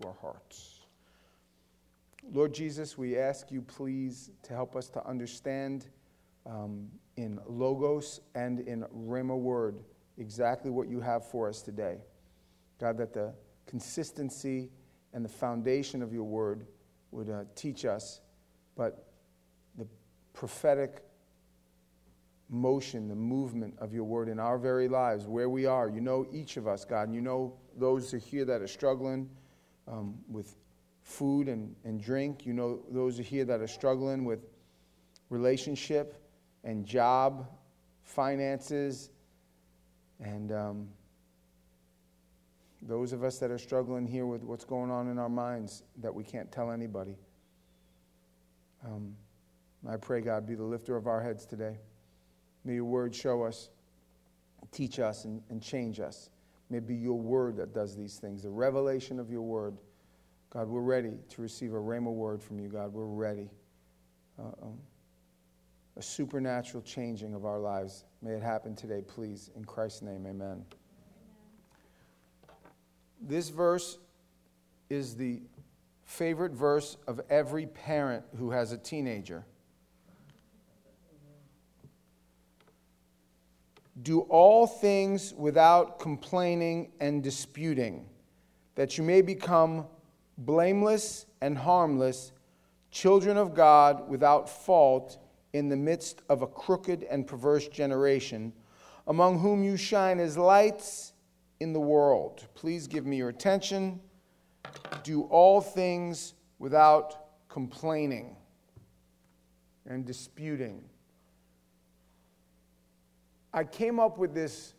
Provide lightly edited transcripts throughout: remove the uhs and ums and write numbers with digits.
to our hearts. Lord Jesus, we ask you please to help us to understand in Logos and in Rhema Word exactly what you have for us today. God, that the consistency and the foundation of your word would teach us, but the prophetic motion, the movement of your word in our very lives, where we are. You know each of us, God, and you know those here that are struggling with food and drink. You know those here that are struggling with relationship and job, finances, and those of us that are struggling here with what's going on in our minds that we can't tell anybody. I pray, God, be the lifter of our heads today. May your word show us, teach us, and change us. May it be your word that does these things, the revelation of your word. God, we're ready to receive a rhema word from you, God. We're ready. A supernatural changing of our lives. May it happen today, please. In Christ's name, amen. This verse is the favorite verse of every parent who has a teenager. Do all things without complaining and disputing, that you may become blameless and harmless, children of God without fault in the midst of a crooked and perverse generation, among whom you shine as lights in the world. Please give me your attention. Do all things without complaining and disputing. I came up with this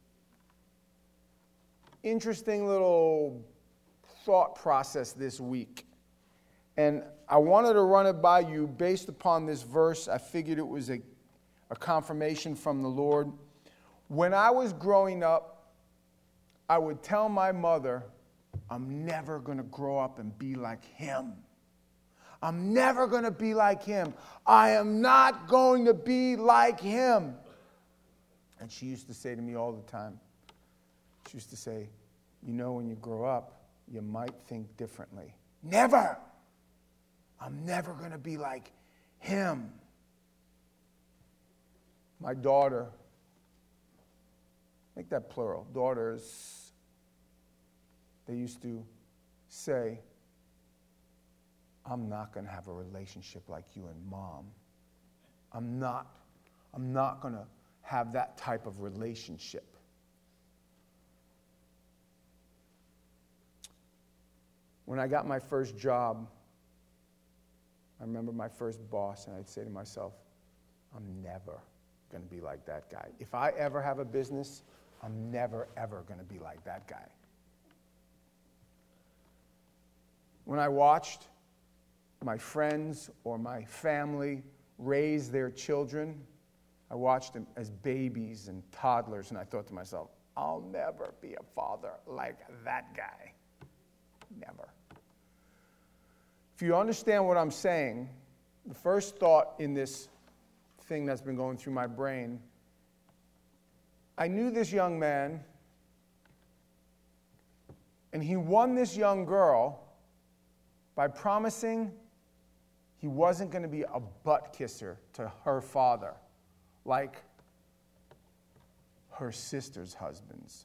interesting little thought process this week. And I wanted to run it by you based upon this verse. I figured it was a confirmation from the Lord. When I was growing up, I would tell my mother, I'm never going to grow up and be like him. I'm never going to be like him. I am not going to be like him. And she used to say to me all the time, she used to say, you know, when you grow up, you might think differently. Never! I'm never going to be like him. My daughter, make that plural, daughters, they used to say, I'm not going to have a relationship like you and Mom. I'm not going to have that type of relationship. When I got my first job, I remember my first boss, and I'd say to myself, I'm never going to be like that guy. If I ever have a business, I'm never, ever going to be like that guy. When I watched my friends or my family raise their children, I watched them as babies and toddlers, and I thought to myself, I'll never be a father like that guy. Never. If you understand what I'm saying, the first thought in this thing that's been going through my brain, I knew this young man, and he won this young girl by promising he wasn't going to be a butt kisser to her father, like her sister's husbands.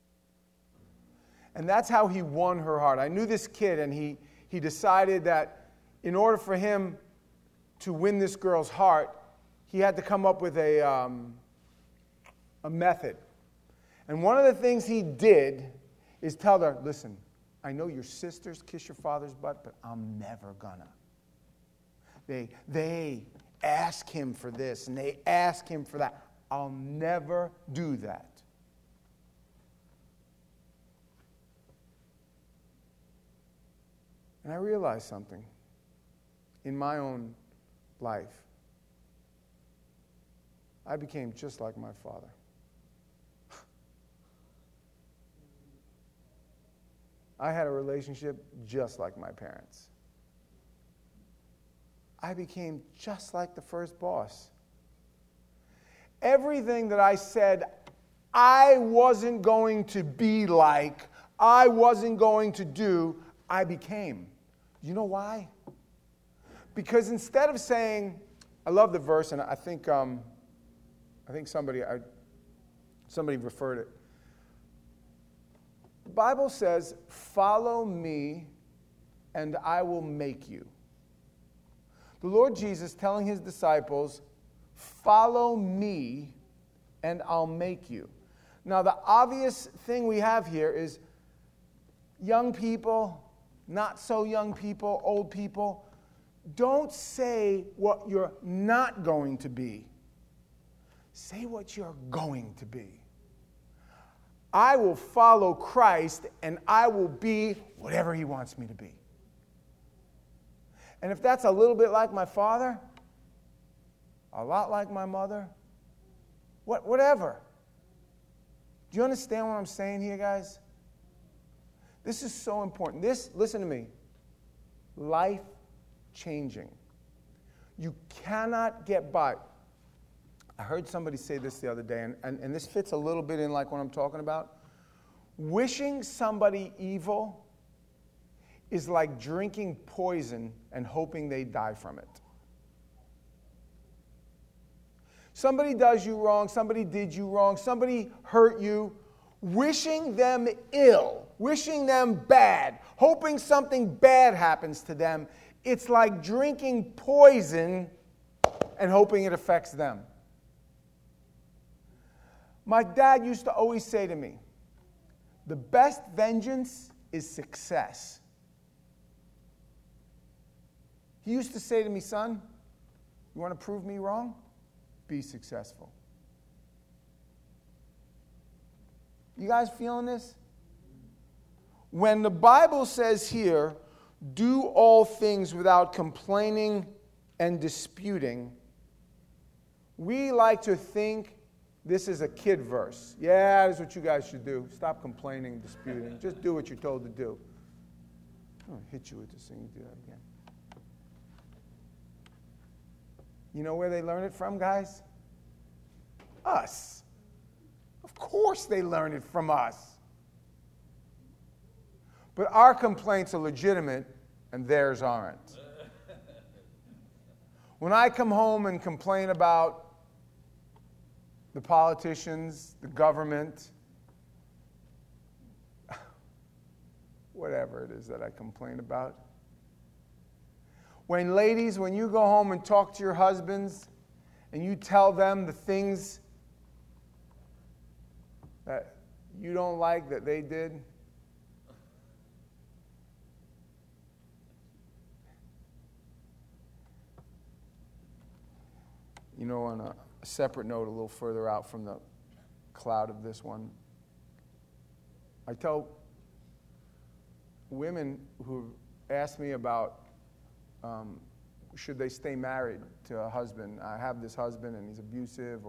And that's how he won her heart. I knew this kid, and he decided that in order for him to win this girl's heart, he had to come up with a method. And one of the things he did is tell her, listen, I know your sisters kiss your father's butt, but I'm never gonna. They ask him for this, and they ask him for that. I'll never do that. And I realized something in my own life. I became just like my father. I had a relationship just like my parents. I became just like the first boss. Everything that I said I wasn't going to be like, I wasn't going to do, I became. You know why? Because instead of saying, I love the verse, and I think somebody referred it. The Bible says, follow me and I will make you. The Lord Jesus telling his disciples, follow me and I'll make you. Now the obvious thing we have here is young people, not so young people, old people, don't say what you're not going to be. Say what you're going to be. I will follow Christ and I will be whatever he wants me to be. And if that's a little bit like my father, a lot like my mother, whatever. Do you understand what I'm saying here, guys? This is so important. Listen to me, life-changing. You cannot get by. I heard somebody say this the other day, and this fits a little bit in like what I'm talking about. Wishing somebody evil is like drinking poison and hoping they die from it. Somebody does you wrong, somebody did you wrong, somebody hurt you. Wishing them ill, wishing them bad, hoping something bad happens to them, it's like drinking poison and hoping it affects them. My dad used to always say to me, the best vengeance is success. He used to say to me, son, you want to prove me wrong? Be successful. You guys feeling this? When the Bible says here, do all things without complaining and disputing, we like to think this is a kid verse. Yeah, that's what you guys should do. Stop complaining and disputing. Just do what you're told to do. I'm going to hit you with this thing. Do that again. You know where they learn it from, guys? Us. Of course they learn it from us. But our complaints are legitimate and theirs aren't. When I come home and complain about the politicians, the government, whatever it is that I complain about. Ladies, when you go home and talk to your husbands and you tell them the things that you don't like that they did, you know, on a separate note, a little further out from the cloud of this one, I tell women who ask me about should they stay married to a husband. I have this husband and he's abusive,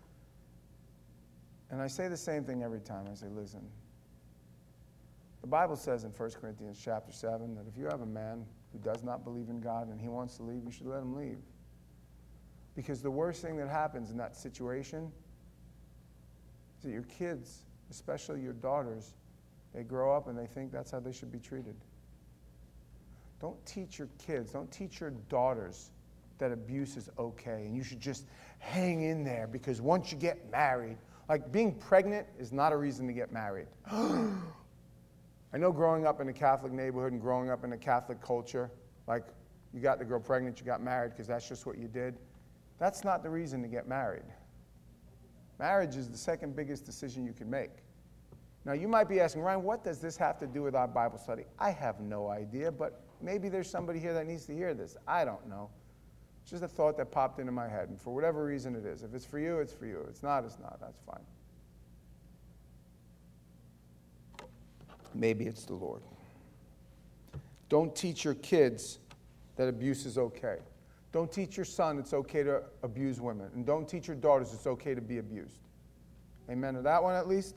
and I say the same thing every time. I say, listen, the Bible says in 1 Corinthians chapter 7 that if you have a man who does not believe in God and he wants to leave, you should let him leave. Because the worst thing that happens in that situation is that your kids, especially your daughters, they grow up and they think that's how they should be treated. Don't teach your kids, don't teach your daughters that abuse is okay and you should just hang in there because once you get married, like being pregnant is not a reason to get married. I know growing up in a Catholic neighborhood and growing up in a Catholic culture, like you got the girl pregnant, you got married because that's just what you did. That's not the reason to get married. Marriage is the second biggest decision you can make. Now, you might be asking, Ryan, what does this have to do with our Bible study? I have no idea, but maybe there's somebody here that needs to hear this. I don't know. It's just a thought that popped into my head, and for whatever reason it is. If it's for you, it's for you. If it's not, it's not. That's fine. Maybe it's the Lord. Don't teach your kids that abuse is okay. Don't teach your son it's okay to abuse women. And don't teach your daughters it's okay to be abused. Amen to that one at least?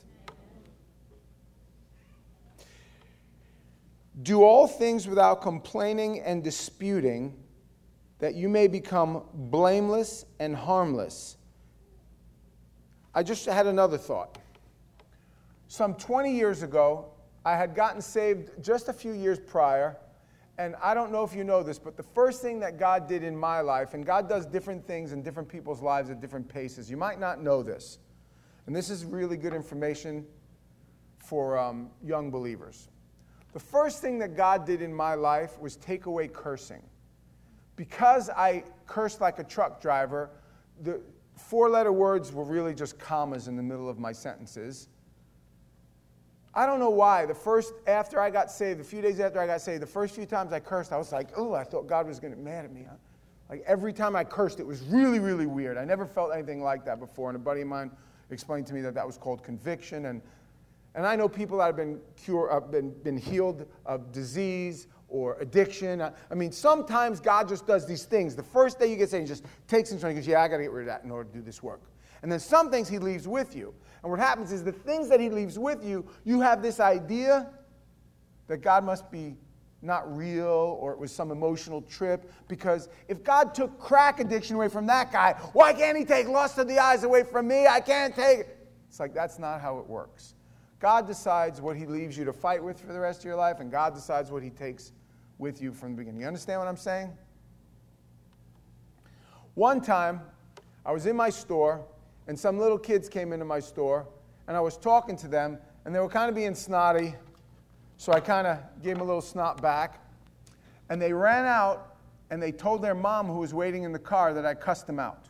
Do all things without complaining and disputing, that you may become blameless and harmless. I just had another thought. Some 20 years ago, I had gotten saved just a few years prior, and I don't know if you know this, but the first thing that God did in my life, and God does different things in different people's lives at different paces. You might not know this, and this is really good information for young believers. The first thing that God did in my life was take away cursing. Because I cursed like a truck driver, the 4-letter words were really just commas in the middle of my sentences. I don't know why. After I got saved, a few days after I got saved, the first few times I cursed, I was like, oh, I thought God was going to get mad at me. Like every time I cursed, it was really, really weird. I never felt anything like that before. And a buddy of mine explained to me that was called conviction. And I know people that have been healed of disease or addiction. I mean, sometimes God just does these things. The first day you get saved, he just takes things and he goes, yeah, I got to get rid of that in order to do this work. And then some things he leaves with you. And what happens is the things that he leaves with you, you have this idea that God must be not real or it was some emotional trip. Because if God took crack addiction away from that guy, why can't he take lust of the eyes away from me? I can't take it. It's like that's not how it works. God decides what he leaves you to fight with for the rest of your life, and God decides what he takes with you from the beginning. You understand what I'm saying? One time, I was in my store, and some little kids came into my store, and I was talking to them, and they were kind of being snotty, so I kind of gave them a little snot back. And they ran out, and they told their mom, who was waiting in the car, that I cussed them out.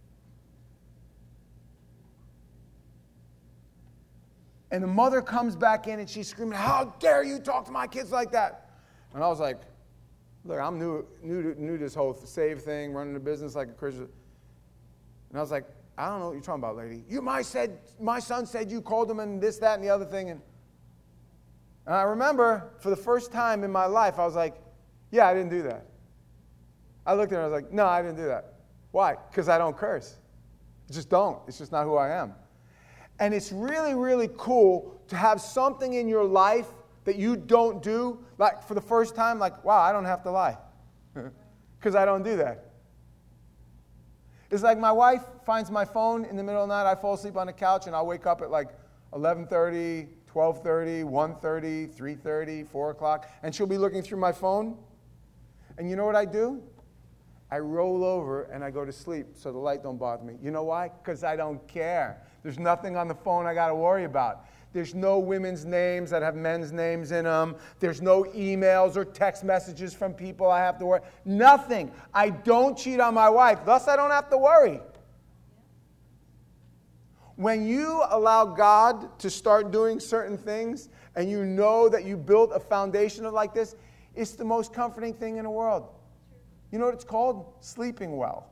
And the mother comes back in, and she's screaming, how dare you talk to my kids like that? And I was like, look, I'm new to this whole save thing, running a business like a Christian. And I was like, I don't know what you're talking about, lady. My son said you called him and this, that, and the other thing. And I remember for the first time in my life, I was like, yeah, I didn't do that. I looked at her and I was like, no, I didn't do that. Why? Because I don't curse. I just don't. It's just not who I am. And it's really, really cool to have something in your life that you don't do, like for the first time, like, wow, I don't have to lie. Because I don't do that. It's like my wife finds my phone in the middle of the night, I fall asleep on the couch, and I'll wake up at like 11:30, 12:30, 1:30, 3:30, 4 o'clock, and she'll be looking through my phone. And you know what I do? I roll over and I go to sleep so the light don't bother me. You know why? Because I don't care. There's nothing on the phone I got to worry about. There's no women's names that have men's names in them. There's no emails or text messages from people I have to worry. Nothing. I don't cheat on my wife. Thus, I don't have to worry. When you allow God to start doing certain things and you know that you built a foundation of like this, it's the most comforting thing in the world. You know what it's called? Sleeping well.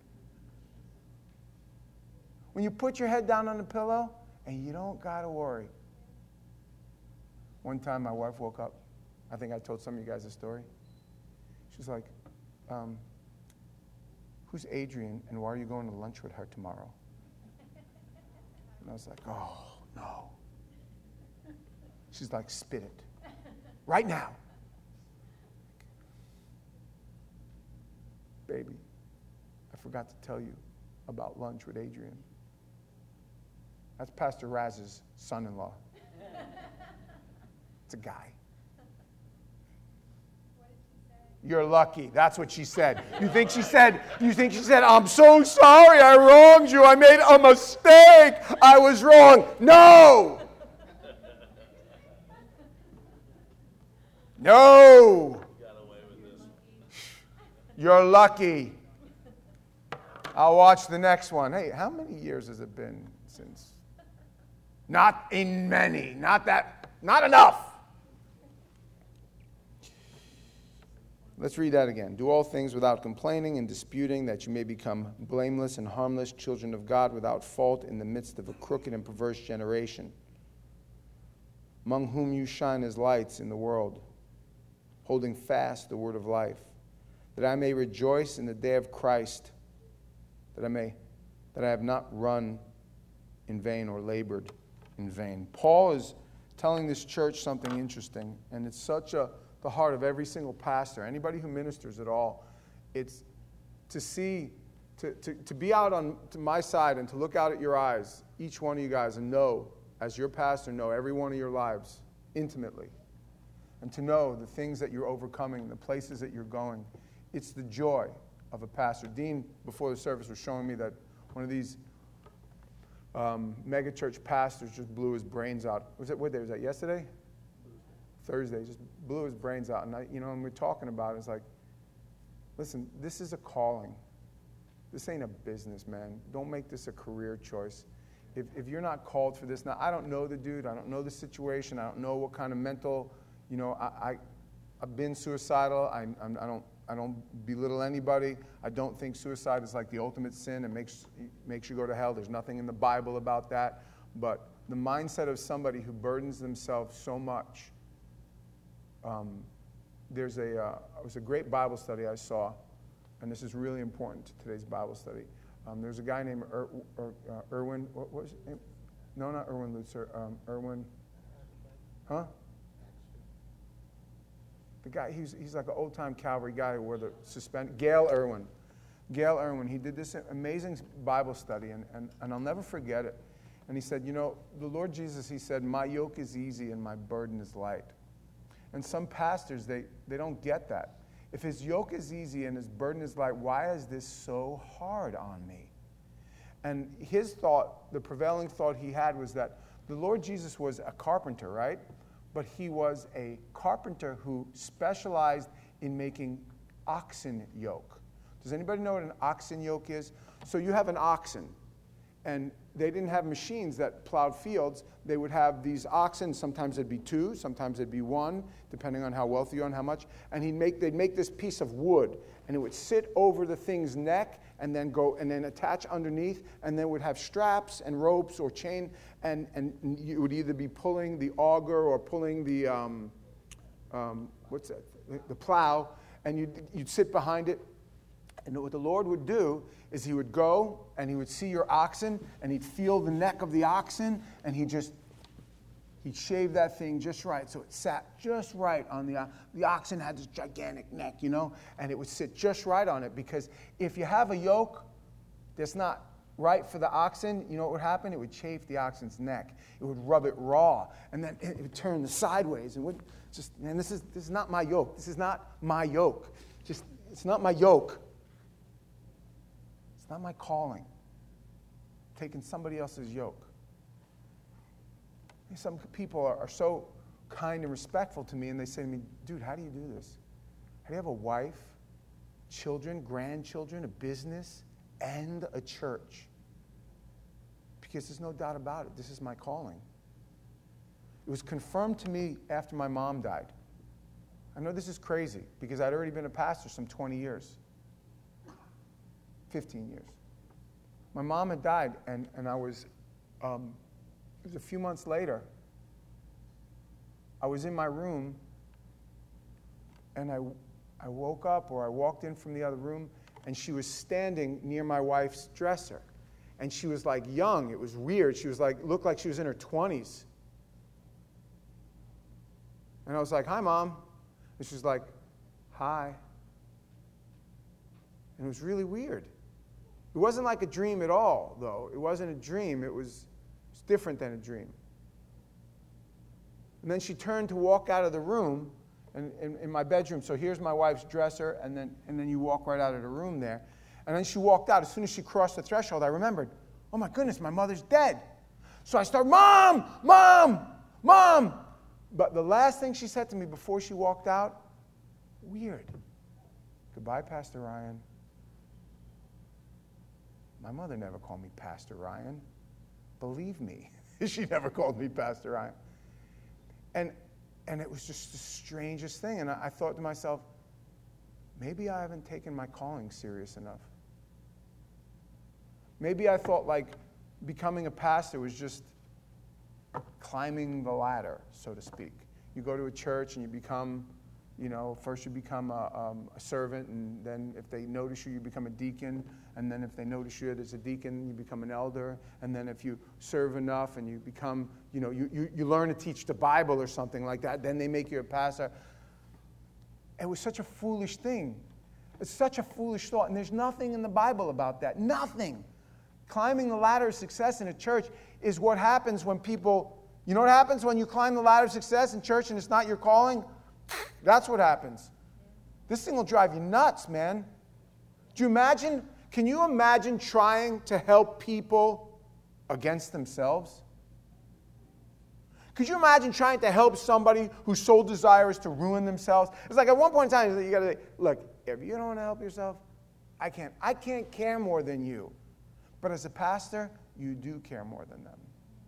When you put your head down on the pillow and you don't got to worry. One time my wife woke up. I think I told some of you guys a story. She's like, who's Adrienne and why are you going to lunch with her tomorrow? And I was like, oh, no. She's like, spit it. Right now. Baby, I forgot to tell you about lunch with Adrienne. That's Pastor Raz's son-in-law. It's a guy. What did she say? You're lucky. That's what she said. You think she said, I'm so sorry I wronged you. I made a mistake. I was wrong. No. No. You're lucky. I'll watch the next one. Hey, how many years has it been since? Not in many. Not enough. Let's read that again. Do all things without complaining and disputing, that you may become blameless and harmless, children of God without fault in the midst of a crooked and perverse generation, among whom you shine as lights in the world, holding fast the word of life, that I may rejoice in the day of Christ, that I have not run in vain or labored in vain. Paul is telling this church something interesting, and it's such the heart of every single pastor, anybody who ministers at all. It's to be out to my side and to look out at your eyes, each one of you guys, and know, as your pastor, know every one of your lives intimately. And to know the things that you're overcoming, the places that you're going. It's the joy of a pastor. Dean, before the service, was showing me that one of these mega church pastors just blew his brains out. What day was that, yesterday? Thursday. Just blew his brains out. And and we're talking about it, it's like, listen, this is a calling. This ain't a business, man. Don't make this a career choice. If you're not called for this, now I don't know the dude, I don't know the situation, I don't know what kind of mental, I've been suicidal. I don't belittle anybody. I don't think suicide is like the ultimate sin and makes you go to hell. There's nothing in the Bible about that. But the mindset of somebody who burdens themselves so much. It was a great Bible study I saw, and this is really important to today's Bible study. There's a guy named Erwin. What was his name? No, not Erwin Lutzer. Erwin. Huh? The guy, he's like an old-time cavalry guy who wore the suspended. Gail Erwin. Gail Erwin. He did this amazing Bible study, and I'll never forget it. And he said, the Lord Jesus, he said, my yoke is easy and my burden is light. And some pastors, they don't get that. If his yoke is easy and his burden is light, why is this so hard on me? And his thought, the prevailing thought he had was that the Lord Jesus was a carpenter, right? But he was a carpenter who specialized in making oxen yoke. Does anybody know what an oxen yoke is? So you have an oxen, and they didn't have machines that plowed fields. They would have these oxen. Sometimes it'd be two, sometimes it'd be one, depending on how wealthy you are and how much. And they'd make this piece of wood, and it would sit over the thing's neck, and then attach underneath, and then would have straps and ropes or chain, and you would either be pulling the auger or pulling the the plow, and you'd sit behind it. And what the Lord would do is he would go and he would see your oxen and he'd feel the neck of the oxen and he'd shave that thing just right. So it sat just right on the oxen had this gigantic neck, and it would sit just right on it, because if you have a yoke that's not right for the oxen, you know what would happen? It would chafe the oxen's neck. It would rub it raw, and then it would turn sideways. And this is not my yoke. This is not my yoke. It's not my yoke. It's not my calling. Taking somebody else's yoke. Some people are so kind and respectful to me, and they say to me, dude, how do you do this? How do you have a wife, children, grandchildren, a business, and a church? Because there's no doubt about it. This is my calling. It was confirmed to me after my mom died. I know this is crazy, because I'd already been a pastor some 20 years. 15 years. My mom had died, and I was, it was a few months later, I was in my room, and I woke up, or I walked in from the other room, and she was standing near my wife's dresser. And she was like young. It was weird. She was like, looked like she was in her 20s. And I was like, hi, Mom. And she was like, hi. And it was really weird. It wasn't like a dream at all, though. It wasn't a dream. It was different than a dream. And then she turned to walk out of the room, and in my bedroom. So here's my wife's dresser, and then you walk right out of the room there. And then she walked out. As soon as she crossed the threshold, I remembered, oh my goodness, my mother's dead. So I started, Mom, Mom, Mom. But the last thing she said to me before she walked out, weird. Goodbye, Pastor Ryan. My mother never called me Pastor Ryan. Believe me, she never called me Pastor Ryan. And it was just the strangest thing. And I thought to myself, maybe I haven't taken my calling serious enough. Maybe I thought like becoming a pastor was just climbing the ladder, so to speak. You go to a church and you become, first you become a servant, and then if they notice you, you become a deacon, and then if they notice you as a deacon, you become an elder, and then if you serve enough and you become, you learn to teach the Bible or something like that, then they make you a pastor. It was such a foolish thing. It's such a foolish thought, and there's nothing in the Bible about that. Nothing. Climbing the ladder of success in a church is what happens when people You know what happens when you climb the ladder of success in church and it's not your calling? That's what happens. This thing will drive you nuts, man. Can you imagine trying to help people against themselves? Could you imagine trying to help somebody whose sole desire is to ruin themselves? It's like at one point in time, you got to say, look, if you don't want to help yourself, I can't care more than you. But as a pastor, you do care more than them.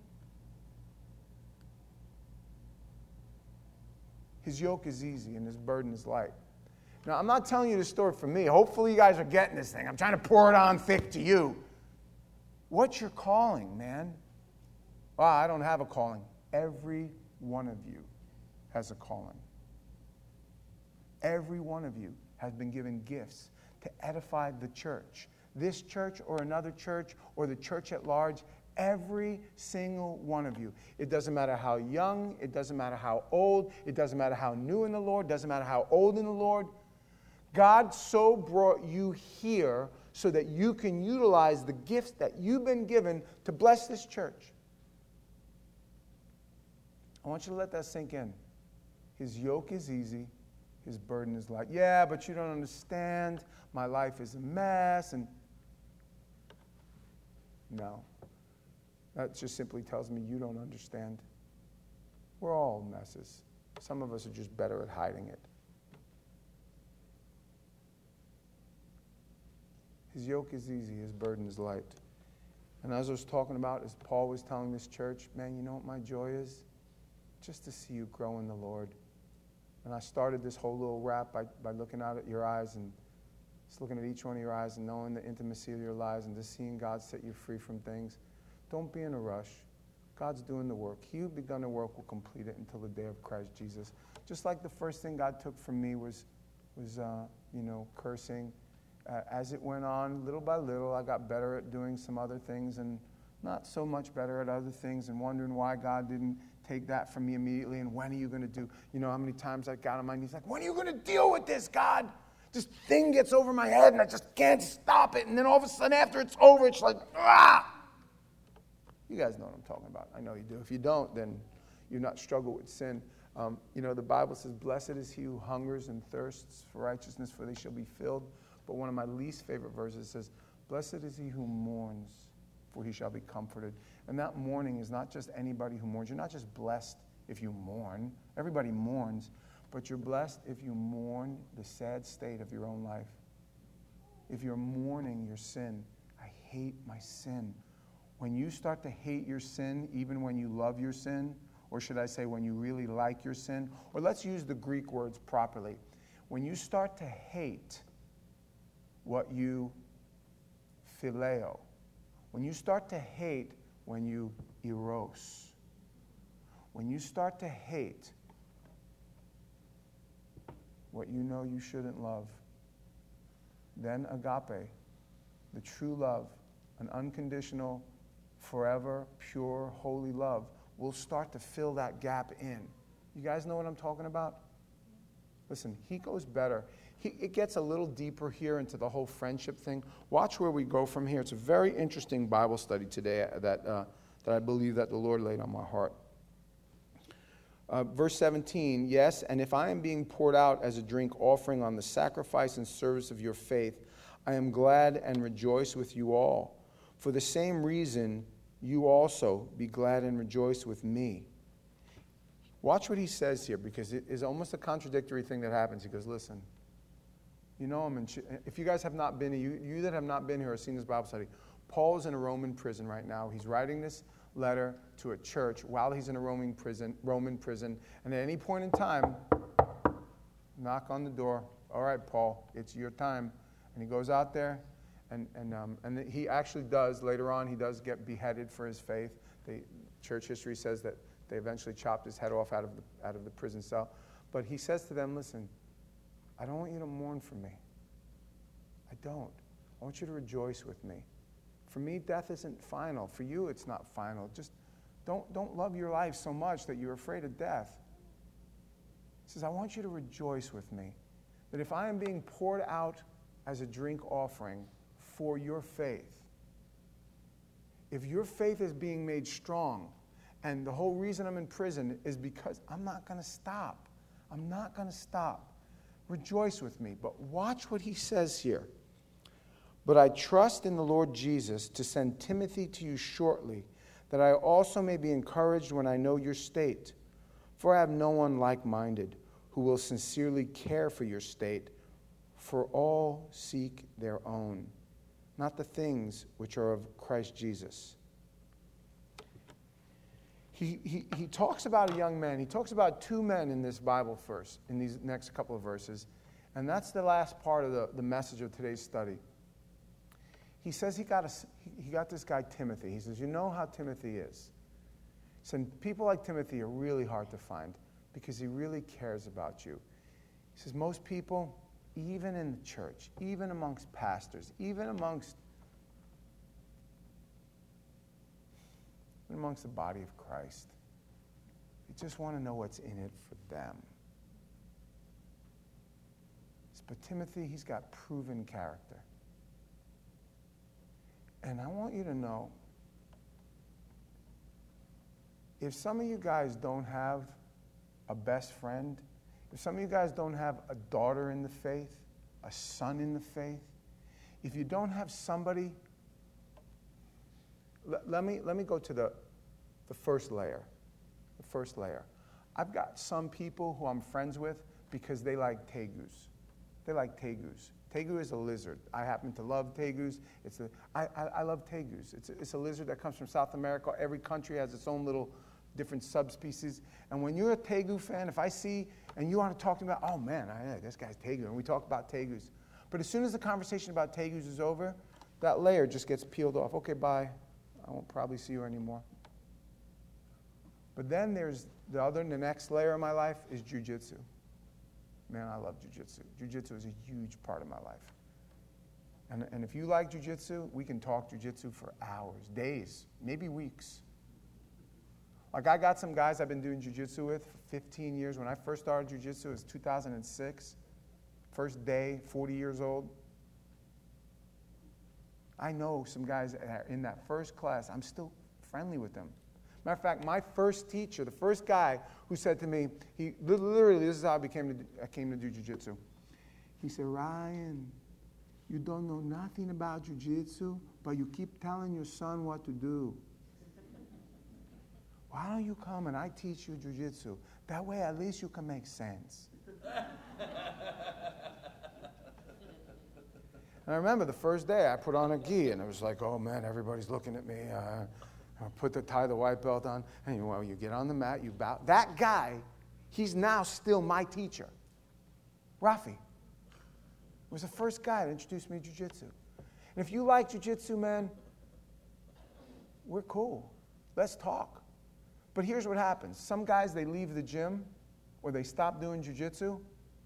His yoke is easy and his burden is light. Now, I'm not telling you this story for me. Hopefully you guys are getting this thing. I'm trying to pour it on thick to you. What's your calling, man? Well, I don't have a calling. Every one of you has a calling. Every one of you has been given gifts to edify the church. This church or another church or the church at large, every single one of you. It doesn't matter how young, it doesn't matter how old, it doesn't matter how new in the Lord, it doesn't matter how old in the Lord. God so brought you here so that you can utilize the gifts that you've been given to bless this church. I want you to let that sink in. His yoke is easy, his burden is light. Yeah, but you don't understand. My life is a mess. And no. That just simply tells me you don't understand. We're all messes. Some of us are just better at hiding it. His yoke is easy, his burden is light. And as I was talking about, as Paul was telling this church, man, you know what my joy is? Just to see you grow in the Lord. And I started this whole little rap by looking out at your eyes and just looking at each one of your eyes and knowing the intimacy of your lives and just seeing God set you free from things. Don't be in a rush. God's doing the work. He who begun the work will complete it until the day of Christ Jesus. Just like the first thing God took from me was cursing. As it went on, little by little, I got better at doing some other things and not so much better at other things and wondering why God didn't take that from me immediately and when are you going to do? You know how many times I got on my knees like, when are you going to deal with this, God? This thing gets over my head and I just can't stop it. And then all of a sudden after it's over, it's like, ah! You guys know what I'm talking about. I know you do. If you don't, then you're not struggle with sin. The Bible says, blessed is he who hungers and thirsts for righteousness, for they shall be filled. But one of my least favorite verses says, blessed is he who mourns, for he shall be comforted. And that mourning is not just anybody who mourns. You're not just blessed if you mourn. Everybody mourns. But you're blessed if you mourn the sad state of your own life. If you're mourning your sin, I hate my sin. When you start to hate your sin, even when you love your sin, or should I say when you really like your sin, or let's use the Greek words properly. When you start to hate what you phileo, when you start to hate when you eros, when you start to hate what you know you shouldn't love, then agape, the true love, an unconditional, forever, pure, holy love, will start to fill that gap in. You guys know what I'm talking about? Listen, he goes better. It gets a little deeper here into the whole friendship thing. Watch where we go from here. It's a very interesting Bible study today that I believe that the Lord laid on my heart. Verse 17, yes, and if I am being poured out as a drink offering on the sacrifice and service of your faith, I am glad and rejoice with you all. For the same reason, you also be glad and rejoice with me. Watch what he says here, because it is almost a contradictory thing that happens. He goes, listen, you know, if you guys have not been, you that have not been here or seen this Bible study, Paul is in a Roman prison right now. He's writing this letter to a church while he's in a Roman prison, and at any point in time, knock on the door. All right, Paul, it's your time. And he goes out there, and he actually does, later on, he does get beheaded for his faith. The church history says that they eventually chopped his head off out of the prison cell. But he says to them, listen, I don't want you to mourn for me. I don't. I want you to rejoice with me. For me, death isn't final. For you, it's not final. Just don't love your life so much that you're afraid of death. He says, I want you to rejoice with me. That if I am being poured out as a drink offering for your faith, if your faith is being made strong, And the whole reason I'm in prison is because I'm not going to stop. I'm not going to stop. Rejoice with me. But watch what he says here. But I trust in the Lord Jesus to send Timothy to you shortly, that I also may be encouraged when I know your state. For I have no one like-minded who will sincerely care for your state, for all seek their own, not the things which are of Christ Jesus. He talks about a young man. He talks about two men in this Bible verse, in these next couple of verses. And that's the last part of the message of today's study. He says he got this guy Timothy. He says, you know how Timothy is. He said, people like Timothy are really hard to find because he really cares about you. He says, most people, even in the church, even amongst pastors, even amongst the body of Christ, they just want to know what's in it for them. But Timothy, he's got proven character. And I want you to know, if some of you guys don't have a best friend, if some of you guys don't have a daughter in the faith, a son in the faith, if you don't have somebody, let me go to the first layer. The first layer. I've got some people who I'm friends with because they like tegus. They like tegus. Tegu is a lizard. I happen to love tegus. I love tegus. It's a lizard that comes from South America. Every country has its own little different subspecies. And when you're a tegu fan, if I see, and you want to talk to me about, oh man, this guy's tegu, and we talk about tegus. But as soon as the conversation about tegus is over, that layer just gets peeled off. Okay, bye. I won't probably see you anymore. But then there's the next layer of my life is jiu-jitsu. Man, I love jiu-jitsu. Jiu-jitsu is a huge part of my life. And if you like jiu-jitsu, we can talk jiu-jitsu for hours, days, maybe weeks. Like I got some guys I've been doing jiu-jitsu with for 15 years. When I first started jiu-jitsu, it was 2006. First day, 40 years old. I know some guys that are in that first class. I'm still friendly with them. Matter of fact, my first teacher, the first guy who said to me, he literally, this is how I came to do jiu-jitsu. He said, Ryan, you don't know nothing about jiu-jitsu, but you keep telling your son what to do. Why don't you come and I teach you jiu-jitsu? That way at least you can make sense. And I remember the first day I put on a gi, and it was like, oh man, everybody's looking at me. Tie the white belt on, and you get on the mat, you bow. That guy, he's now still my teacher. Rafi was the first guy that introduced me to jiu-jitsu. And if you like jiu-jitsu, man, we're cool. Let's talk. But here's what happens. Some guys, they leave the gym or they stop doing jiu-jitsu.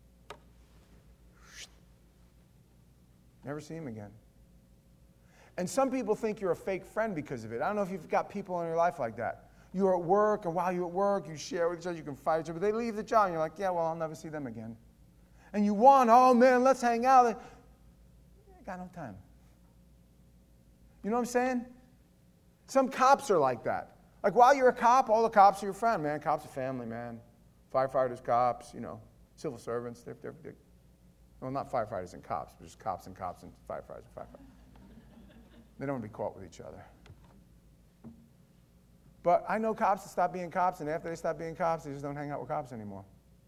Never see him again. And some people think you're a fake friend because of it. I don't know if you've got people in your life like that. You're at work, and while you're at work, you share with each other, you can fight each other, but they leave the job, and you're like, yeah, well, I'll never see them again. And you want, oh, man, let's hang out. I got no time. You know what I'm saying? Some cops are like that. Like, while you're a cop, all the cops are your friend, man. Cops are family, man. Firefighters, cops, civil servants. They're well, not firefighters and cops, but just cops and firefighters and firefighters. They don't want to be caught with each other. But I know cops that stop being cops, and after they stop being cops, they just don't hang out with cops anymore.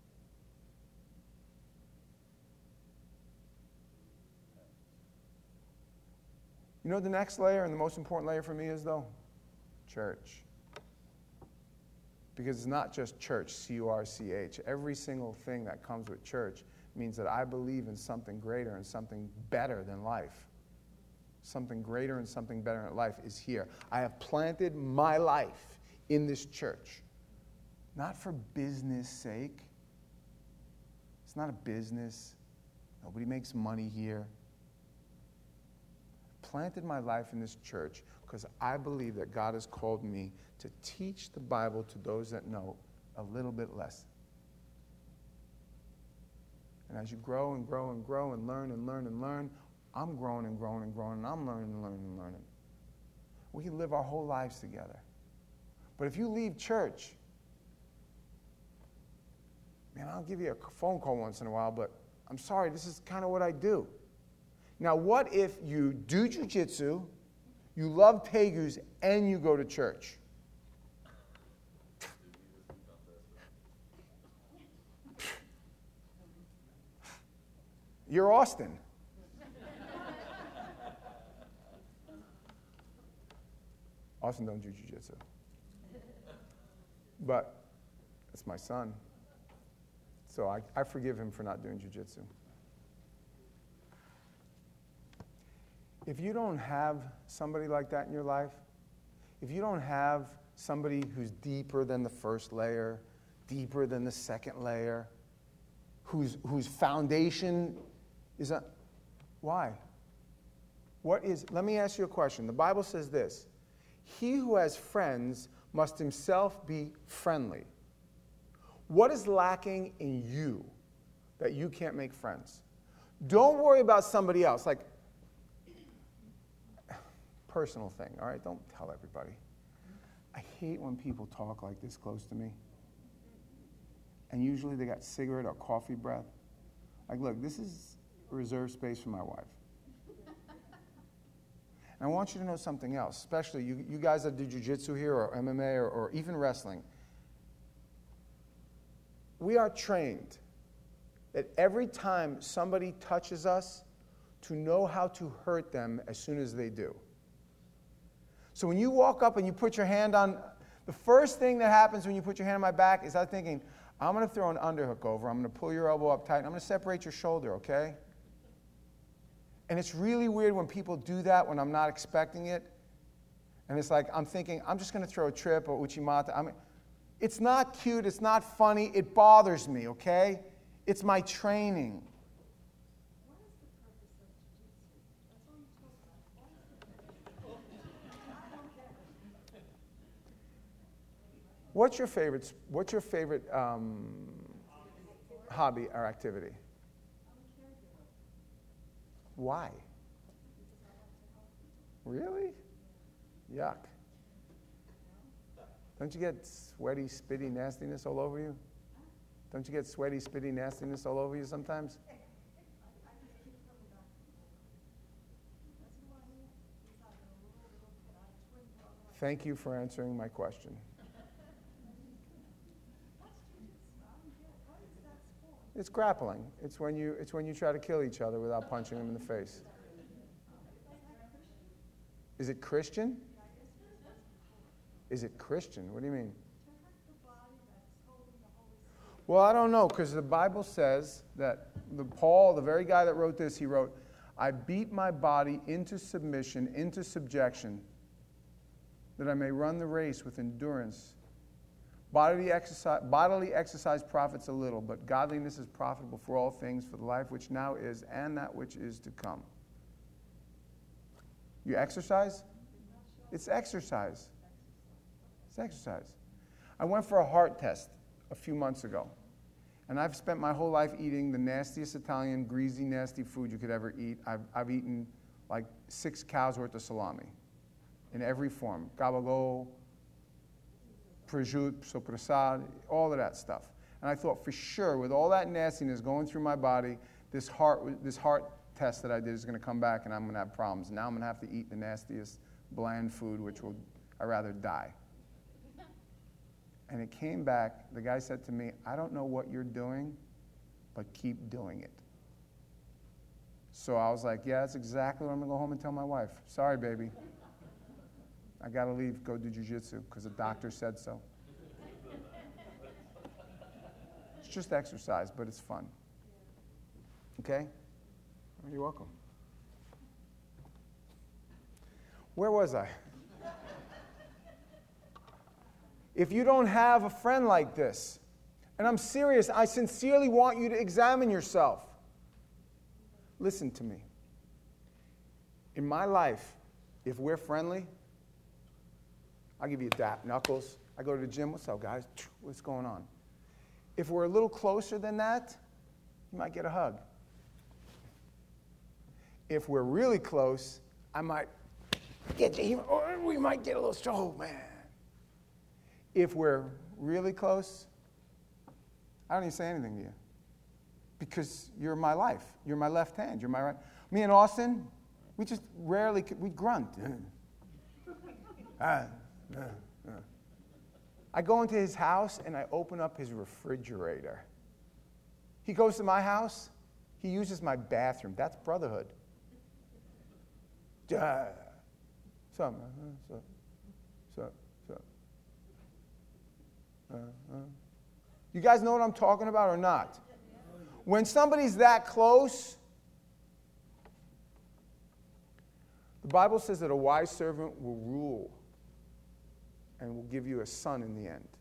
You know what the next layer and the most important layer for me is, though? Church. Because it's not just church, C-U-R-C-H. Every single thing that comes with church means that I believe in something greater and something better than life. Something greater and something better in life is here. I have planted my life in this church, not for business sake. It's not a business. Nobody makes money here. I planted my life in this church because I believe that God has called me to teach the Bible to those that know a little bit less. And as you grow and grow and grow and learn and learn and learn, I'm growing and growing and growing, and I'm learning and learning and learning. We can live our whole lives together. But if you leave church, man, I'll give you a phone call once in a while, but I'm sorry, this is kind of what I do. Now, what if you do jiu-jitsu, you love tegus, and you go to church? You're Austin. Austin don't do jiu-jitsu. But it's my son. So I forgive him for not doing jiu-jitsu. If you don't have somebody like that in your life, if you don't have somebody who's deeper than the first layer, deeper than the second layer, whose foundation is a, why? Let me ask you a question. The Bible says this: he who has friends must himself be friendly. What is lacking in you that you can't make friends? Don't worry about somebody else. Like, personal thing, all right? Don't tell everybody. I hate when people talk like this close to me. And usually they got cigarette or coffee breath. Like, look, this is reserved space for my wife. And I want you to know something else, especially you guys that do jiu-jitsu here or MMA or even wrestling. We are trained that every time somebody touches us, to know how to hurt them as soon as they do. So when you walk up and you put your hand on, the first thing that happens when you put your hand on my back is I'm thinking, I'm going to throw an underhook over, I'm going to pull your elbow up tight, and I'm going to separate your shoulder, okay? And it's really weird when people do that when I'm not expecting it. And it's like, I'm thinking, I'm just going to throw a trip or uchimata. It's not cute, it's not funny, it bothers me, okay? It's my training. What is the purpose of jiu-jitsu? That's all you talk about. I don't get it. What's your favorite hobby or activity? I'm a caregiver. Why? Because I like to help people. Really? Yuck. Don't you get sweaty, spitty nastiness all over you? Don't you get sweaty, spitty nastiness all over you sometimes? I just keep coming back. That's who I am. He's like a little kid. I have twin brothers. Thank you for answering my question. What's jiu-jitsu? I don't get it. What is that sport? It's grappling. It's when you try to kill each other without punching them in the face. Is it Christian? Is it Christian? What do you mean? To hurt the body that's holding the Holy Spirit. Well, I don't know, because the Bible says that Paul, the very guy that wrote this, he wrote, I beat my body into submission, into subjection, that I may run the race with endurance. Bodily exercise profits a little, but godliness is profitable for all things, for the life which now is and that which is to come. You exercise? It's exercise. It's exercise. I went for a heart test a few months ago, and I've spent my whole life eating the nastiest Italian, greasy, nasty food you could ever eat. I've eaten like 6 cows worth of salami in every form. Gabagool, prosciutto, sopressata, all of that stuff. And I thought for sure, with all that nastiness going through my body, this heart test that I did is going to come back and I'm going to have problems. Now I'm going to have to eat the nastiest, bland food, which I'd rather die. And it came back, the guy said to me, I don't know what you're doing, but keep doing it. So I was like, yeah, that's exactly what I'm going to go home and tell my wife. Sorry, baby. I got to leave, go do jiu-jitsu, because the doctor said so. It's just exercise, but it's fun. Okay? You're welcome. Where was I? If you don't have a friend like this, and I'm serious, I sincerely want you to examine yourself. Listen to me. In my life, if we're friendly, I'll give you a dap, knuckles. I go to the gym, what's up, guys? What's going on? If we're a little closer than that, you might get a hug. If we're really close, I might get you, or we might get a little stroke, man. If we're really close, I don't even say anything to you. Because you're my life. You're my left hand. You're my right. Me and Austin, we just rarely, we grunt. I go into his house and I open up his refrigerator. He goes to my house. He uses my bathroom. That's brotherhood. You guys know what I'm talking about or not? When somebody's that close, the Bible says that a wise servant will rule and will give you a son in the end.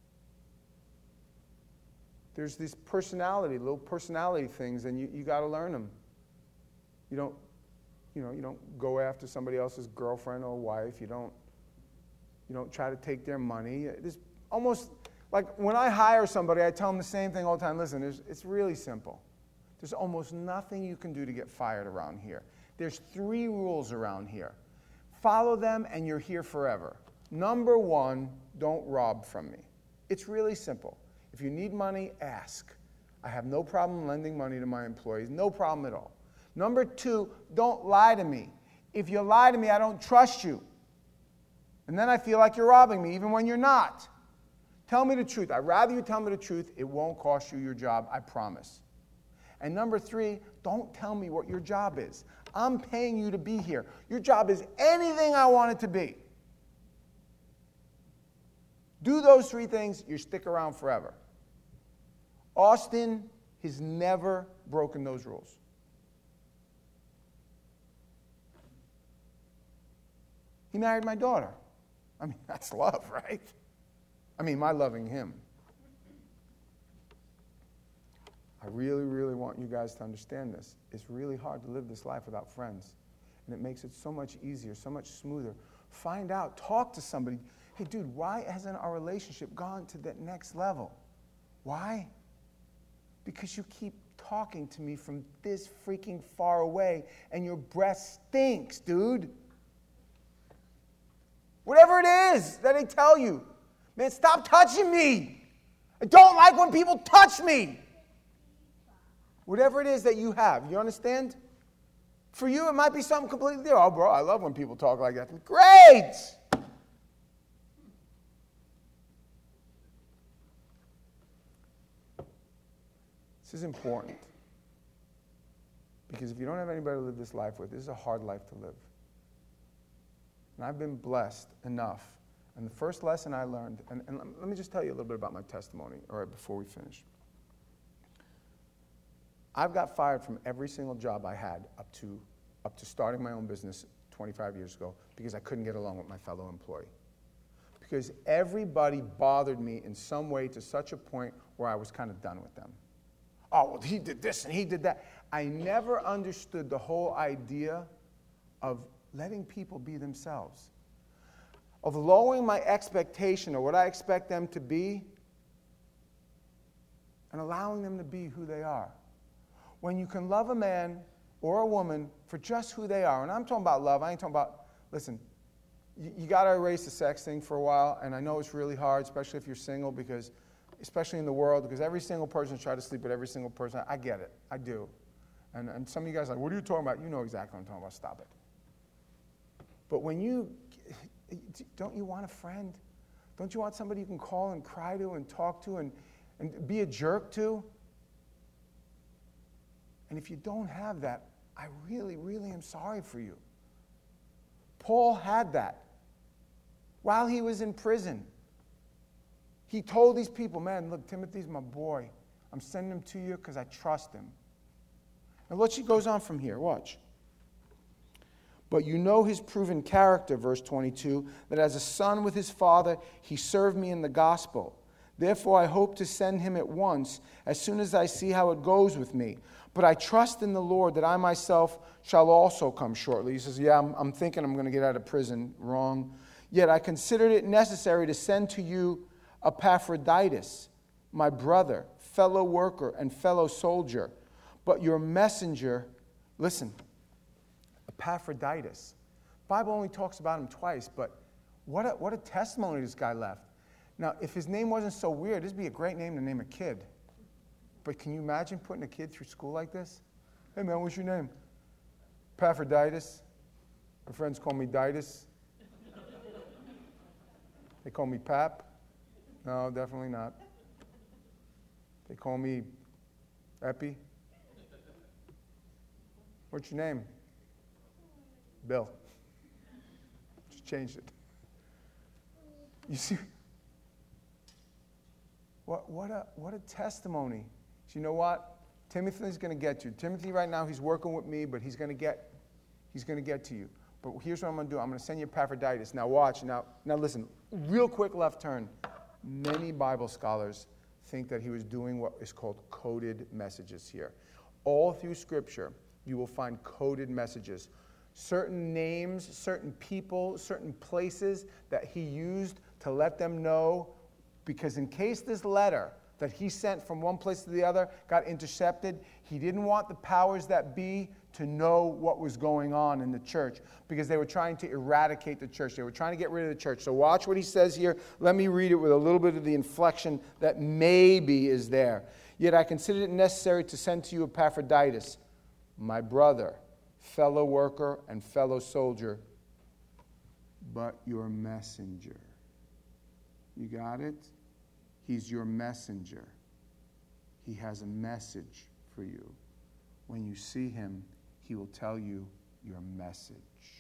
There's these little personality things, and you got to learn them. You don't go after somebody else's girlfriend or wife. You don't try to take their money. It's almost like when I hire somebody, I tell them the same thing all the time. Listen, it's really simple. There's almost nothing you can do to get fired around here. There's 3 rules around here. Follow them and you're here forever. Number 1, don't rob from me. It's really simple. If you need money, ask. I have no problem lending money to my employees. No problem at all. Number 2, don't lie to me. If you lie to me, I don't trust you. And then I feel like you're robbing me, even when you're not. Tell me the truth. I'd rather you tell me the truth. It won't cost you your job, I promise. And number 3, don't tell me what your job is. I'm paying you to be here. Your job is anything I want it to be. Do those 3 things, you stick around forever. Austin has never broken those rules. He married my daughter. I mean, that's love, right? I mean, my loving him. I really, really want you guys to understand this. It's really hard to live this life without friends. And it makes it so much easier, so much smoother. Find out, talk to somebody. Hey, dude, why hasn't our relationship gone to that next level? Why? Because you keep talking to me from this freaking far away, and your breath stinks, dude. Whatever it is that they tell you. Man, stop touching me. I don't like when people touch me. Whatever it is that you have, you understand? For you, it might be something completely different. Oh, bro, I love when people talk like that. Great! This is important. Because if you don't have anybody to live this life with, this is a hard life to live. And I've been blessed enough. And the first lesson I learned, and let me just tell you a little bit about my testimony, all right, before we finish. I've got fired from every single job I had up to starting my own business 25 years ago because I couldn't get along with my fellow employee. Because everybody bothered me in some way to such a point where I was kind of done with them. Oh, well, he did this and he did that. I never understood the whole idea of letting people be themselves, of lowering my expectation or what I expect them to be and allowing them to be who they are. When you can love a man or a woman for just who they are, and I'm talking about love, I ain't talking about, listen, you got to erase the sex thing for a while, and I know it's really hard, especially if you're single, because, especially in the world, because every single person tries to sleep with every single person. I get it. I do. And some of you guys are like, what are you talking about? You know exactly what I'm talking about. Stop it. But don't you want a friend? Don't you want somebody you can call and cry to and talk to and be a jerk to? And if you don't have that, I really, really am sorry for you. Paul had that. While he was in prison, he told these people, man, look, Timothy's my boy. I'm sending him to you because I trust him. And look, she goes on from here. Watch. But you know his proven character, verse 22, that as a son with his father, he served me in the gospel. Therefore, I hope to send him at once, as soon as I see how it goes with me. But I trust in the Lord that I myself shall also come shortly. He says, yeah, I'm thinking I'm going to get out of prison. Wrong. Yet I considered it necessary to send to you Epaphroditus, my brother, fellow worker, and fellow soldier. But your messenger, listen, Epaphroditus. The Bible only talks about him twice, but what a testimony this guy left. Now, if his name wasn't so weird, this would be a great name to name a kid. But can you imagine putting a kid through school like this? Hey, man, what's your name? Epaphroditus. My friends call me Ditus. They call me Pap. No, definitely not. They call me Epi. What's your name? Bill. Just changed it. You see, what a testimony. So you know what? Timothy's going to get you. Timothy right now, he's working with me, but he's going to get to you. But here's what I'm going to do. I'm going to send you Epaphroditus. Now watch. Now listen. Real quick left turn. Many Bible scholars think that he was doing what is called coded messages here. All through Scripture, you will find coded messages. Certain names, certain people, certain places that he used to let them know, because in case this letter that he sent from one place to the other got intercepted, he didn't want the powers that be to know what was going on in the church, because they were trying to eradicate the church. They were trying to get rid of the church. So watch what he says here. Let me read it with a little bit of the inflection that maybe is there. Yet I considered it necessary to send to you Epaphroditus, my brother, fellow worker, and fellow soldier, but your messenger. You got it? He's your messenger. He has a message for you. When you see him, he will tell you your message.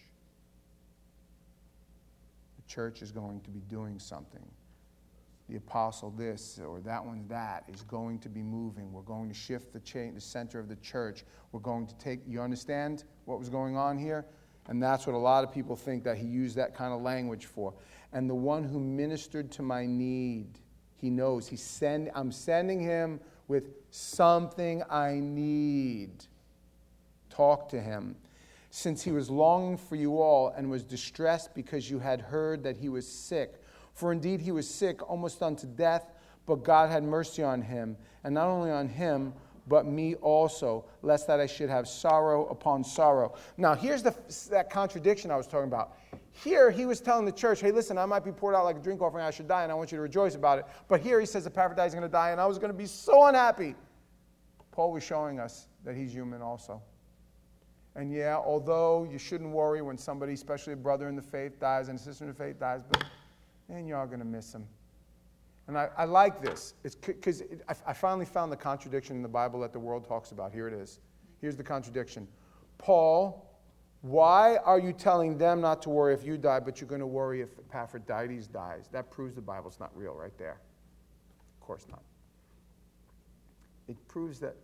The church is going to be doing something. The apostle this or that one that is going to be moving. We're going to shift the center of the church. We're going to take, you understand what was going on here? And that's what a lot of people think that he used that kind of language for. And the one who ministered to my need, he knows. I'm sending him with something I need. Talk to him. Since he was longing for you all and was distressed because you had heard that he was sick. For indeed he was sick, almost unto death, but God had mercy on him. And not only on him, but me also, lest that I should have sorrow upon sorrow. Now here's that contradiction I was talking about. Here he was telling the church, hey, listen, I might be poured out like a drink offering, I should die, and I want you to rejoice about it. But here he says Epaphroditus is going to die, and I was going to be so unhappy. Paul was showing us that he's human also. And yeah, although you shouldn't worry when somebody, especially a brother in the faith, dies and a sister in the faith dies, but man, you are going to miss him. And I like this. It's because I finally found the contradiction in the Bible that the world talks about. Here it is. Here's the contradiction. Paul, why are you telling them not to worry if you die, but you're going to worry if Epaphroditus dies? That proves the Bible's not real right there. Of course not. It proves that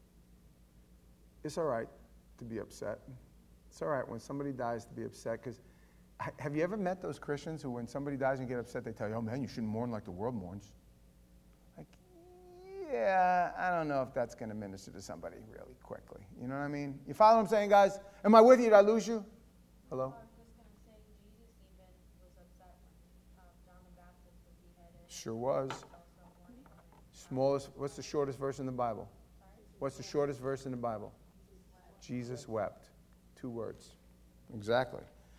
it's all right to be upset. It's all right when somebody dies to be upset, because have you ever met those Christians who when somebody dies and you get upset, they tell you, oh man, you shouldn't mourn like the world mourns? Like, yeah, I don't know if that's going to minister to somebody really quickly. You know what I mean? You follow what I'm saying, guys? Am I with you? Did I lose you? Hello? I was just going to say, Jesus even was upset when John the Baptist was beheaded. Sure was. Smallest. What's the shortest verse in the Bible? What's the shortest verse in the Bible? Jesus wept. 2 words. Exactly.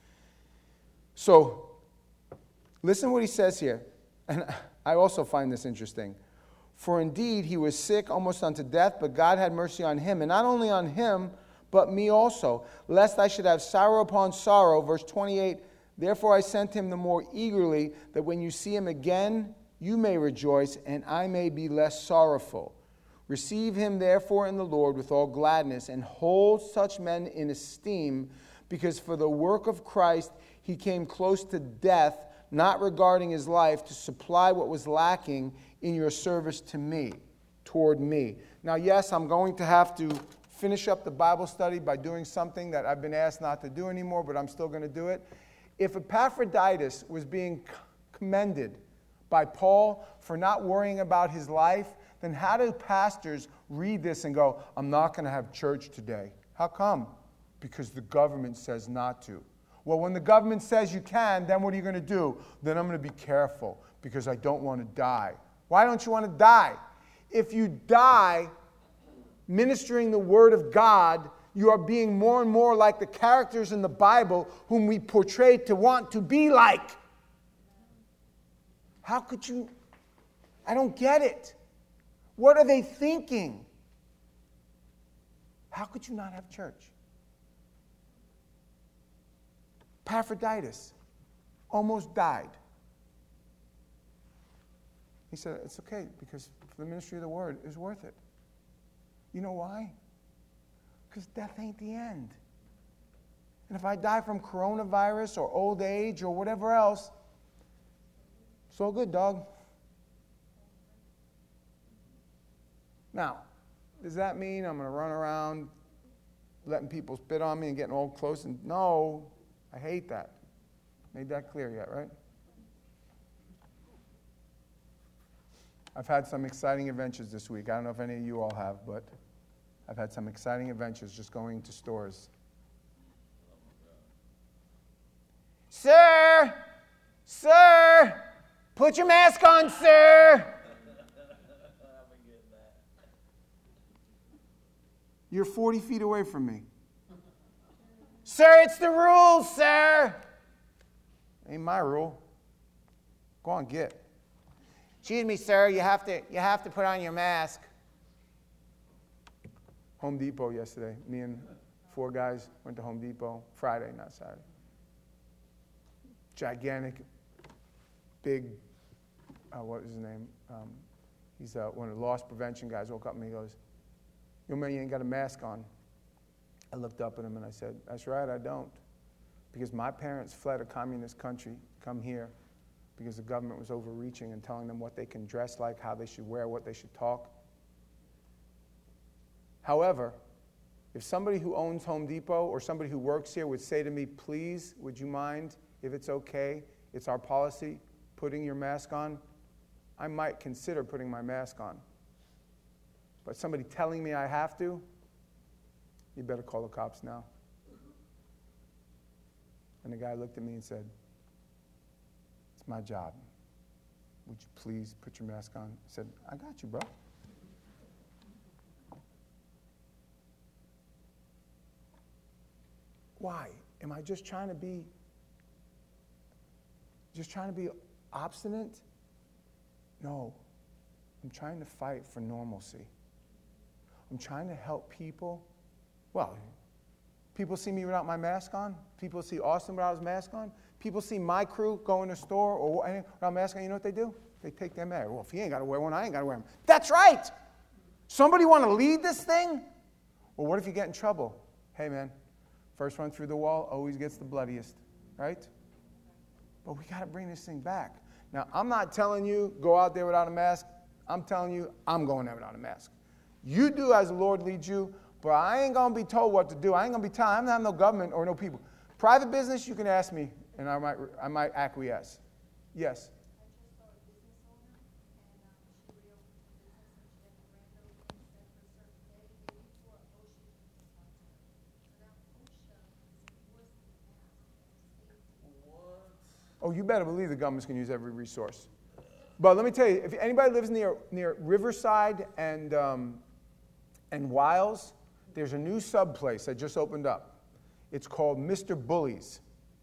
So, listen what he says here. And I also find this interesting. For indeed he was sick almost unto death, but God had mercy on him. And not only on him, but me also, lest I should have sorrow upon sorrow. Verse 28, therefore I sent him the more eagerly, that when you see him again, you may rejoice, and I may be less sorrowful. Receive him therefore in the Lord with all gladness, and hold such men in esteem, because for the work of Christ he came close to death, not regarding his life, to supply what was lacking in your service to me, toward me. Now, yes, I'm going to have to finish up the Bible study by doing something that I've been asked not to do anymore, but I'm still going to do it. If Epaphroditus was being commended by Paul for not worrying about his life, then how do pastors read this and go, I'm not going to have church today? How come? Because the government says not to. Well, when the government says you can, then what are you going to do? Then I'm going to be careful because I don't want to die. Why don't you want to die? If you die ministering the Word of God, you are being more and more like the characters in the Bible whom we portray to want to be like. How could you? I don't get it. What are they thinking? How could you not have church? Epaphroditus almost died. He said, it's okay, because for the ministry of the word is worth it. You know why? Because death ain't the end. And if I die from coronavirus or old age or whatever else, it's all good, dog. Now, does that mean I'm going to run around letting people spit on me and getting all close? And no, I hate that. Made that clear yet, right? I've had some exciting adventures this week. I don't know if any of you all have, but I've had some exciting adventures just going to stores. Sir! Sir! Put your mask on, sir! You're 40 feet away from me. Sir, it's the rules, sir! Ain't my rule. Go on, get. Excuse me, sir, you have to put on your mask. Home Depot yesterday. Me and 4 guys went to Home Depot. Friday, not Saturday. Gigantic, big, what is his name? He's one of the loss prevention guys. Woke up and he goes, "Yo, man, you ain't got a mask on." I looked up at him and I said, "That's right, I don't. Because my parents fled a communist country, come here, because the government was overreaching and telling them what they can dress like, how they should wear, what they should talk. However, if somebody who owns Home Depot or somebody who works here would say to me, please, would you mind, if it's okay, it's our policy, putting your mask on, I might consider putting my mask on. But somebody telling me I have to, you better call the cops now." And the guy looked at me and said, "It's my job. Would you please put your mask on?" I said, "I got you, bro." Why? Am I just trying to be obstinate? No. I'm trying to fight for normalcy. I'm trying to help people. Well, people see me without my mask on. People see Austin without his mask on. People see my crew go in the store or without a mask on. You know what they do? They take their mask. Well, if he ain't got to wear one, I ain't got to wear them. That's right. Somebody want to lead this thing? Well, what if you get in trouble? Hey, man, first one through the wall always gets the bloodiest, right? But we got to bring this thing back. Now, I'm not telling you go out there without a mask. I'm telling you I'm going there without a mask. You do as the Lord leads you, but I ain't going to be told what to do. I ain't going to be telling. I'm not no government or no people. Private business, you can ask me, and I might acquiesce. Yes? I just saw a business owner, and she reopened the business, and she had the grand opening set for a certain day, day before OSHA didn't sponsor it. So now OSHA is enforcing the mask as a safety. Oh, you better believe the government's going to use every resource. But let me tell you, if anybody lives near Riverside and Wiles, there's a new sub place that just opened up. It's called Mr. Bully's.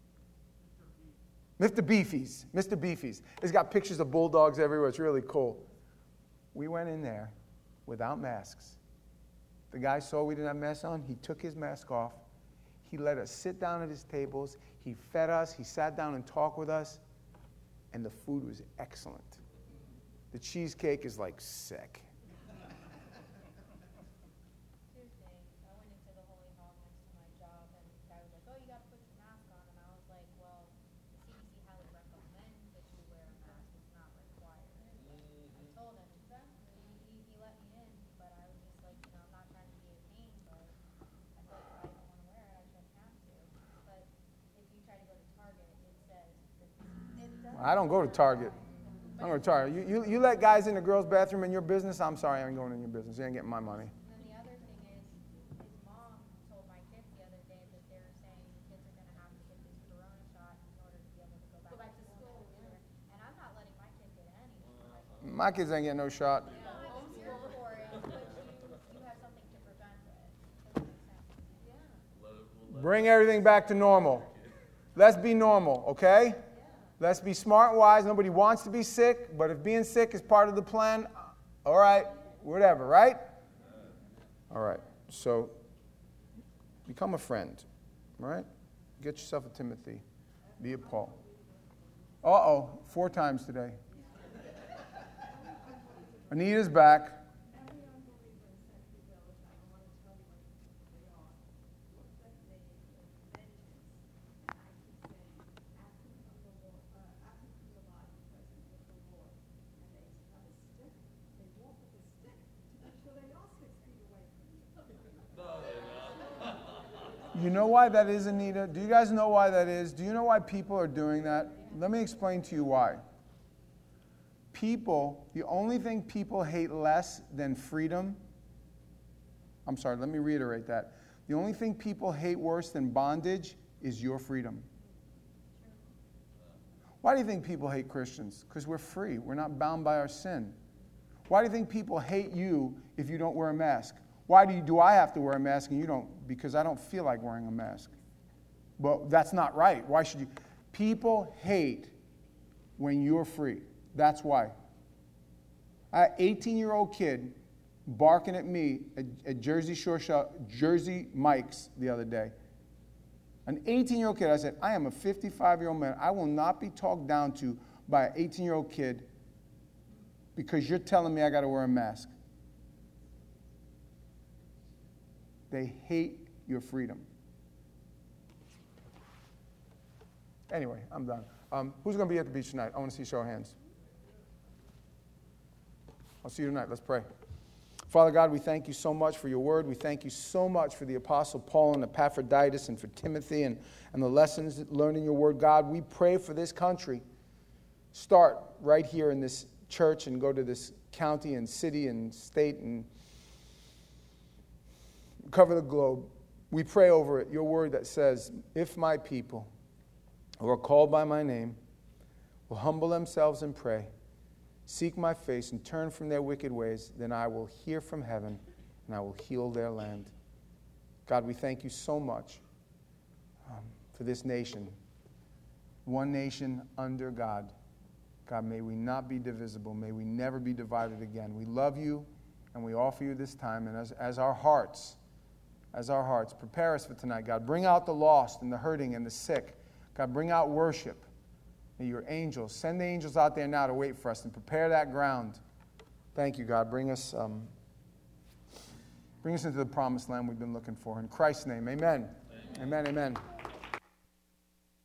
Mr. Beefy's. Mr. Beefy's. It's got pictures of bulldogs everywhere. It's really cool. We went in there without masks. The guy saw we didn't have masks on. He took his mask off. He let us sit down at his tables. He fed us. He sat down and talked with us. And the food was excellent. The cheesecake is like sick. Tuesday, I went into the Holy Hall next to my job, and the guy was like, "Oh, you got to put your mask on." And I was like, "Well, the CDC highly recommends that you wear a mask. It's not required." I told him. He let me in, but I was just like, I'm not trying to be a pain, but I feel like if I don't want to wear it, I shouldn't have to. But if you try to go to Target, it says that I don't go to Target. I'm going to Target. You let guys in the girls' bathroom in your business? I'm sorry, I ain't going in your business. You ain't getting my money. And then the other thing is, his mom told my kids the other day that they're saying kids are going to have to get this corona shot in order to be able to go back to school next year. And I'm not letting my kids get any. My kids ain't getting no shot. I'm here for it, but you have something to prevent it. Doesn't make sense. Yeah. Bring everything back to normal. Let's be normal, okay? Let's be smart and wise. Nobody wants to be sick, but if being sick is part of the plan, all right, whatever, right? All right, so become a friend, all right? Get yourself a Timothy. Be a Paul. 4 times today. Anita's back. You know why that is, Anita? Do you guys know why that is? Do you know why people are doing that? Let me explain to you why. People, the only thing people hate less than freedom, I'm sorry, let me reiterate that. The only thing people hate worse than bondage is your freedom. Why do you think people hate Christians? Because we're free. We're not bound by our sin. Why do you think people hate you if you don't wear a mask? Why do I have to wear a mask and you don't? Because I don't feel like wearing a mask. Well, that's not right. Why should you? People hate when you're free. That's why. An 18-year-old kid barking at me at Jersey Mike's the other day. An 18-year-old kid, I said, I am a 55-year-old man. I will not be talked down to by an 18-year-old kid because you're telling me I got to wear a mask. They hate your freedom. Anyway, I'm done. Who's going to be at the beach tonight? I want to see show of hands. I'll see you tonight. Let's pray. Father God, we thank you so much for your word. We thank you so much for the Apostle Paul and Epaphroditus and for Timothy and the lessons learned in your word. God, we pray for this country. Start right here in this church and go to this county and city and state and cover the globe. We pray over it, your word that says, if my people who are called by my name will humble themselves and pray, seek my face and turn from their wicked ways, then I will hear from heaven and I will heal their land. God, we thank you so much for this nation. One nation under God. God, may we not be divisible. May we never be divided again. We love you and we offer you this time. And as our hearts, prepare us for tonight, God. Bring out the lost and the hurting and the sick. God, bring out worship. May your angels, send the angels out there now to wait for us and prepare that ground. Thank you, God. Bring us into the promised land we've been looking for. In Christ's name, amen. Amen, amen.